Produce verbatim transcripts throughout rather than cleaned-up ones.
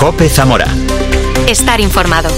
COPE Zamora. Estar informado.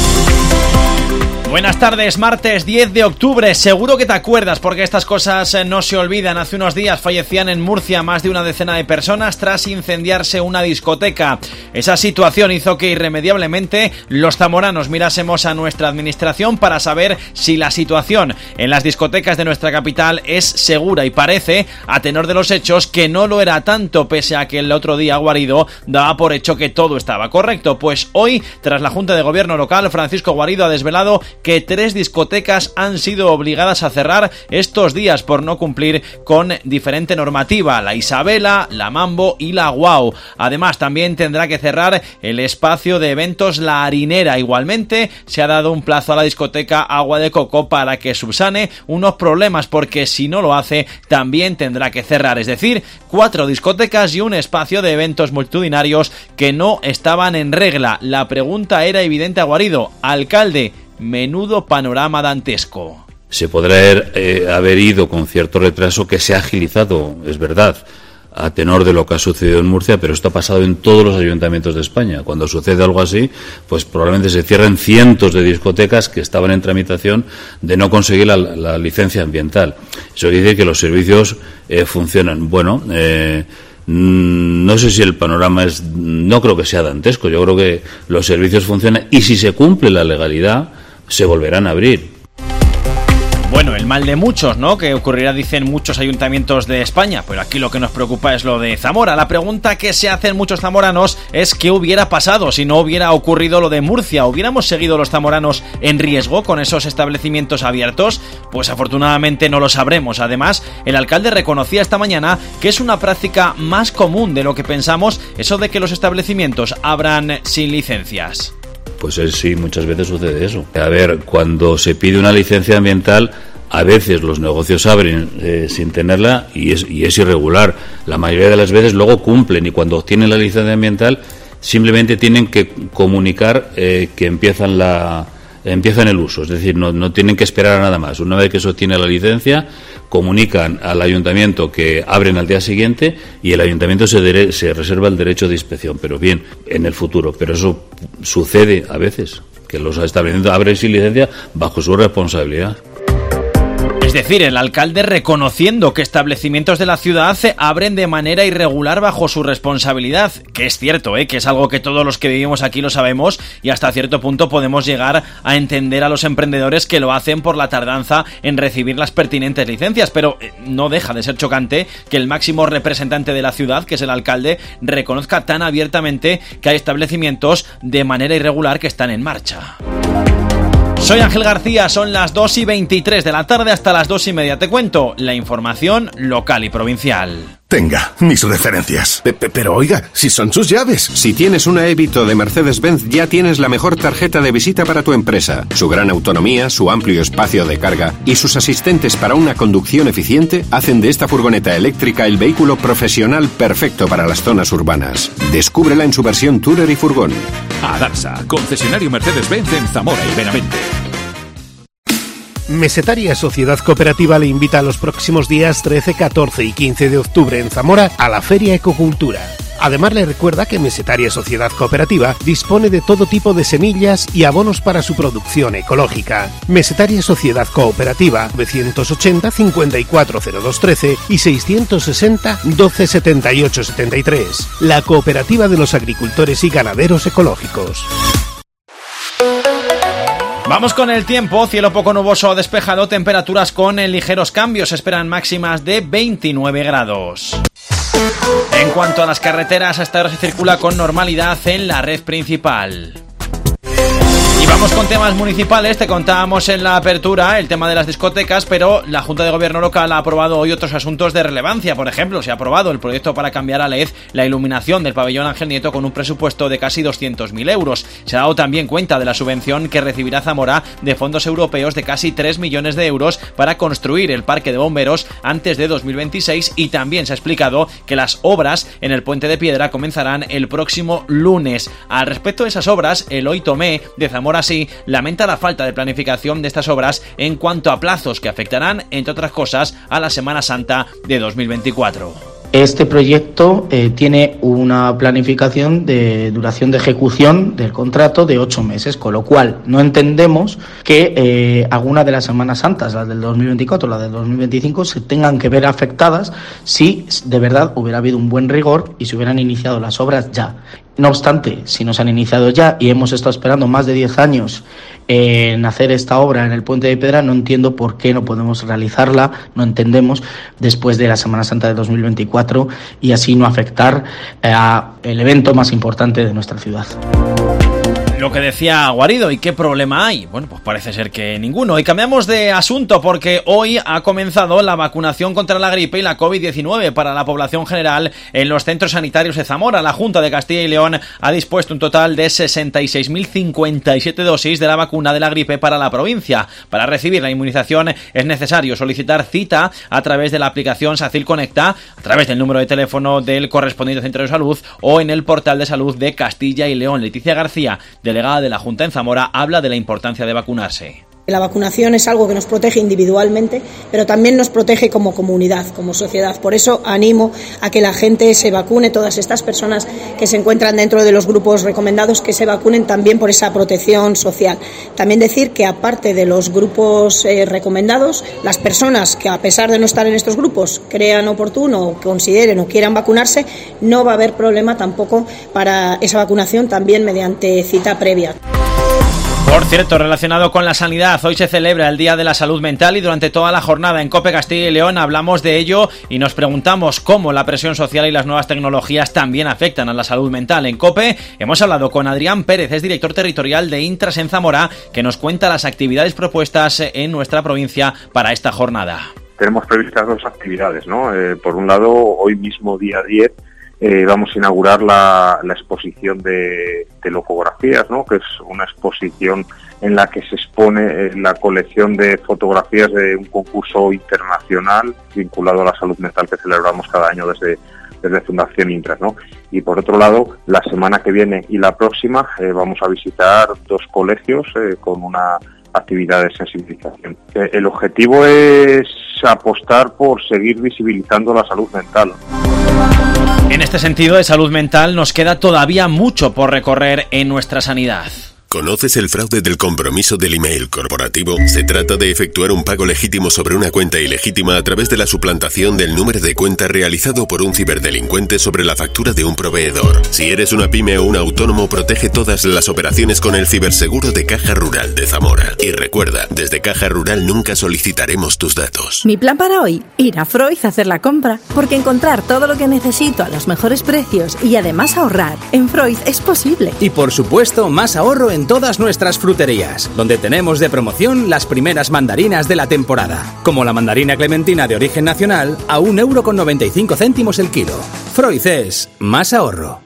Buenas tardes, martes diez de octubre. Seguro que te acuerdas porque estas cosas no se olvidan. Hace unos días fallecían en Murcia más de una decena de personas tras incendiarse una discoteca. Esa situación hizo que irremediablemente los zamoranos mirásemos a nuestra administración para saber si la situación en las discotecas de nuestra capital es segura, y parece, a tenor de los hechos, que no lo era tanto, pese a que el otro día Guarido daba por hecho que todo estaba correcto. Pues hoy, tras la Junta de Gobierno local, Francisco Guarido ha desvelado que tres discotecas han sido obligadas a cerrar estos días por no cumplir con diferente normativa: la Isabela, la Mambo y la Guau. Además, también tendrá que cerrar el espacio de eventos La Harinera. Igualmente, se ha dado un plazo a la discoteca Agua de Coco para que subsane unos problemas, porque si no lo hace, también tendrá que cerrar. Es decir, cuatro discotecas y un espacio de eventos multitudinarios que no estaban en regla. La pregunta era evidente a Guarido: alcalde, menudo panorama dantesco. Se podrá haber, eh, haber ido con cierto retraso, que se ha agilizado, es verdad, a tenor de lo que ha sucedido en Murcia, pero esto ha pasado en todos los ayuntamientos de España. Cuando sucede algo así, pues probablemente se cierren cientos de discotecas que estaban en tramitación de no conseguir la, la licencia ambiental. Eso quiere decir que los servicios eh, funcionan. Bueno, eh, no sé si el panorama es, no creo que sea dantesco. Yo creo que los servicios funcionan y si se cumple la legalidad, se volverán a abrir. Bueno, el mal de muchos, ¿no?, que ocurrirá, dicen muchos ayuntamientos de España, pero aquí lo que nos preocupa es lo de Zamora. La pregunta que se hacen muchos zamoranos es qué hubiera pasado si no hubiera ocurrido lo de Murcia. ¿Hubiéramos seguido los zamoranos en riesgo con esos establecimientos abiertos? Pues afortunadamente no lo sabremos. Además, el alcalde reconocía esta mañana que es una práctica más común de lo que pensamos, eso de que los establecimientos abran sin licencias. Pues sí, muchas veces sucede eso. A ver, cuando se pide una licencia ambiental, a veces los negocios abren eh, sin tenerla y es, y es irregular. La mayoría de las veces luego cumplen, y cuando obtienen la licencia ambiental simplemente tienen que comunicar eh, que empiezan la empiezan el uso, es decir, no, no tienen que esperar a nada más. Una vez que se obtiene la licencia, comunican al ayuntamiento que abren al día siguiente y el ayuntamiento se, dere- se reserva el derecho de inspección, pero bien, en el futuro. Pero eso sucede a veces, que los establecimientos abren sin licencia bajo su responsabilidad. Es decir, el alcalde reconociendo que establecimientos de la ciudad abren de manera irregular bajo su responsabilidad, que es cierto, ¿eh? que es algo que todos los que vivimos aquí lo sabemos, y hasta cierto punto podemos llegar a entender a los emprendedores que lo hacen por la tardanza en recibir las pertinentes licencias, pero no deja de ser chocante que el máximo representante de la ciudad, que es el alcalde, reconozca tan abiertamente que hay establecimientos de manera irregular que están en marcha. Soy Ángel García, son las dos y veintitrés de la tarde, hasta las dos y media te cuento la información local y provincial. Tenga, mis referencias. Pe- pe- pero oiga, si son sus llaves. Si tienes una Evito de Mercedes-Benz, ya tienes la mejor tarjeta de visita para tu empresa. Su gran autonomía, su amplio espacio de carga y sus asistentes para una conducción eficiente hacen de esta furgoneta eléctrica el vehículo profesional perfecto para las zonas urbanas. Descúbrela en su versión Tourer y Furgón. Adarsa, concesionario Mercedes-Benz en Zamora y Benavente. Mesetaria Sociedad Cooperativa le invita a los próximos días trece, catorce y quince de octubre en Zamora a la Feria Ecocultura. Además, le recuerda que Mesetaria Sociedad Cooperativa dispone de todo tipo de semillas y abonos para su producción ecológica. Mesetaria Sociedad Cooperativa novecientos ochenta, cincuenta y cuatro cero dos trece y seiscientos sesenta, doce setenta y ocho setenta y tres. La cooperativa de los agricultores y ganaderos ecológicos. Vamos con el tiempo, cielo poco nuboso o despejado, temperaturas con ligeros cambios, se esperan máximas de veintinueve grados. En cuanto a las carreteras, hasta ahora se circula con normalidad en la red principal. Y vamos con temas municipales. Te contábamos en la apertura el tema de las discotecas, pero la Junta de Gobierno local ha aprobado hoy otros asuntos de relevancia. Por ejemplo, se ha aprobado el proyecto para cambiar a L E D la iluminación del pabellón Ángel Nieto con un presupuesto de casi doscientos mil euros. Se ha dado también cuenta de la subvención que recibirá Zamora de fondos europeos de casi tres millones de euros para construir el parque de bomberos antes de dos mil veintiséis, y también se ha explicado que las obras en el Puente de Piedra comenzarán el próximo lunes. Al respecto de esas obras, Eloy Tomé de Zamora Sí lamenta la falta de planificación de estas obras en cuanto a plazos que afectarán, entre otras cosas, a la Semana Santa de dos mil veinticuatro. Este proyecto eh, tiene una planificación de duración de ejecución del contrato de ocho meses, con lo cual no entendemos que eh, alguna de las Semanas Santas, las del dos mil veinticuatro, las del dos mil veinticinco, se tengan que ver afectadas si de verdad hubiera habido un buen rigor y se hubieran iniciado las obras ya. No obstante, si no se han iniciado ya y hemos estado esperando más de diez años en hacer esta obra en el Puente de Piedra, no entiendo por qué no podemos realizarla, no entendemos, después de la Semana Santa de dos mil veinticuatro y así no afectar a el evento más importante de nuestra ciudad. Lo que decía Guarido, ¿y qué problema hay? Bueno, pues parece ser que ninguno. Y cambiamos de asunto porque hoy ha comenzado la vacunación contra la gripe y la covid diecinueve para la población general en los centros sanitarios de Zamora. La Junta de Castilla y León ha dispuesto un total de sesenta y seis mil cincuenta y siete dosis de la vacuna de la gripe para la provincia. Para recibir la inmunización es necesario solicitar cita a través de la aplicación SACIL Conecta, a través del número de teléfono del correspondiente centro de salud o en el portal de salud de Castilla y León. Leticia García, delegada de la Junta en Zamora, habla de la importancia de vacunarse. La vacunación es algo que nos protege individualmente, pero también nos protege como comunidad, como sociedad. Por eso animo a que la gente se vacune, todas estas personas que se encuentran dentro de los grupos recomendados, que se vacunen también por esa protección social. También decir que aparte de los grupos eh, recomendados, las personas que a pesar de no estar en estos grupos crean oportuno, consideren o quieran vacunarse, no va a haber problema tampoco para esa vacunación también mediante cita previa. Por cierto, relacionado con la sanidad, hoy se celebra el Día de la Salud Mental y durante toda la jornada en COPE Castilla y León hablamos de ello y nos preguntamos cómo la presión social y las nuevas tecnologías también afectan a la salud mental. En COPE hemos hablado con Adrián Pérez, es director territorial de Intras en Zamora, que nos cuenta las actividades propuestas en nuestra provincia para esta jornada. Tenemos previstas dos actividades, ¿no? Eh, por un lado, hoy mismo día diez, Eh, vamos a inaugurar la, la exposición de, de locografías, ¿no? Que es una exposición en la que se expone eh, la colección de fotografías de un concurso internacional vinculado a la salud mental que celebramos cada año desde, desde Fundación Intras, ¿no? Y por otro lado, la semana que viene y la próxima eh, vamos a visitar dos colegios eh, con una actividad de sensibilización. Eh, el objetivo es apostar por seguir visibilizando la salud mental. En este sentido de salud mental nos queda todavía mucho por recorrer en nuestra sanidad. ¿Conoces el fraude del compromiso del email corporativo? Se trata de efectuar un pago legítimo sobre una cuenta ilegítima a través de la suplantación del número de cuenta realizado por un ciberdelincuente sobre la factura de un proveedor. Si eres una pyme o un autónomo, protege todas las operaciones con el ciberseguro de Caja Rural de Zamora. Y recuerda, desde Caja Rural nunca solicitaremos tus datos. Mi plan para hoy, ir a Freud a hacer la compra, porque encontrar todo lo que necesito a los mejores precios y además ahorrar en Freud es posible. Y por supuesto, más ahorro en todas nuestras fruterías, donde tenemos de promoción las primeras mandarinas de la temporada, como la mandarina clementina de origen nacional a un euro con noventa y cinco céntimos el kilo. Freud es más ahorro.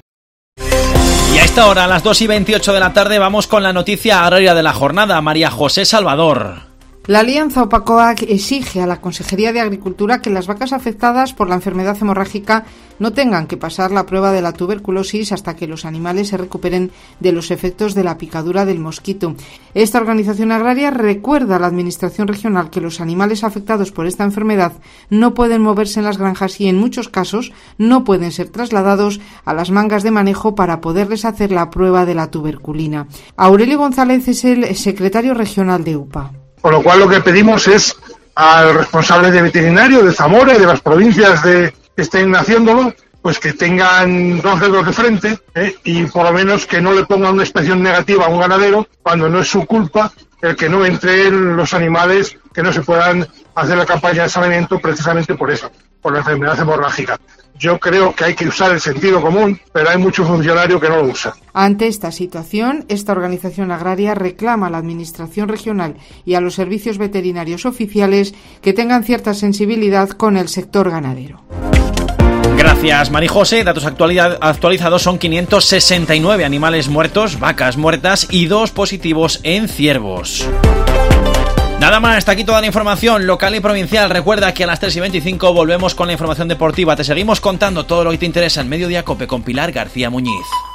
Y a esta hora, a las dos y veintiocho de la tarde, vamos con la noticia agraria de la jornada. María José Salvador. La Alianza Opacoag exige a la Consejería de Agricultura que las vacas afectadas por la enfermedad hemorrágica no tengan que pasar la prueba de la tuberculosis hasta que los animales se recuperen de los efectos de la picadura del mosquito. Esta organización agraria recuerda a la Administración regional que los animales afectados por esta enfermedad no pueden moverse en las granjas y en muchos casos no pueden ser trasladados a las mangas de manejo para poderles hacer la prueba de la tuberculina. Aurelio González es el secretario regional de U P A. Con lo cual lo que pedimos es al responsable de veterinario de Zamora y de las provincias de, que estén haciéndolo, pues que tengan dos dedos de frente ¿eh? y por lo menos que no le pongan una inspección negativa a un ganadero cuando no es su culpa el que no entren los animales, que no se puedan hacer la campaña de saneamiento precisamente por eso, por la enfermedad hemorrágica. Yo creo que hay que usar el sentido común, pero hay muchos funcionarios que no lo usan. Ante esta situación, esta organización agraria reclama a la Administración regional y a los servicios veterinarios oficiales que tengan cierta sensibilidad con el sector ganadero. Gracias, María José. Datos actualizados son quinientos sesenta y nueve animales muertos, vacas muertas y dos positivos en ciervos. Nada más, hasta aquí toda la información local y provincial. Recuerda que a las tres y veinticinco volvemos con la información deportiva. Te seguimos contando todo lo que te interesa en Mediodía Cope con Pilar García Muñiz.